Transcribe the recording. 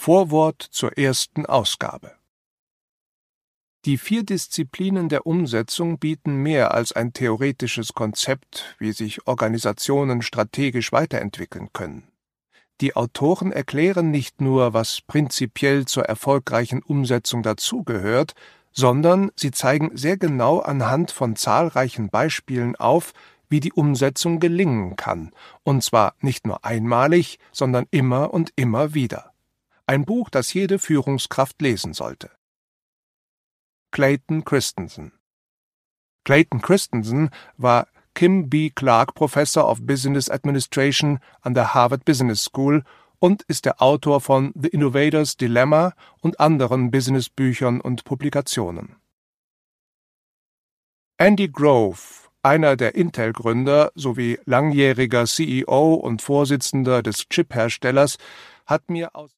Vorwort zur ersten Ausgabe. Die 4 Disziplinen der Umsetzung bieten mehr als ein theoretisches Konzept, wie sich Organisationen strategisch weiterentwickeln können. Die Autoren erklären nicht nur, was prinzipiell zur erfolgreichen Umsetzung dazugehört, sondern sie zeigen sehr genau anhand von zahlreichen Beispielen auf, wie die Umsetzung gelingen kann, und zwar nicht nur einmalig, sondern immer und immer wieder. Ein Buch, das jede Führungskraft lesen sollte. Clayton Christensen. Clayton Christensen war Kim B. Clark Professor of Business Administration an der Harvard Business School und ist der Autor von The Innovator's Dilemma und anderen Businessbüchern und Publikationen. Andy Grove, einer der Intel-Gründer sowie langjähriger CEO und Vorsitzender des Chip-Herstellers, hat mir aus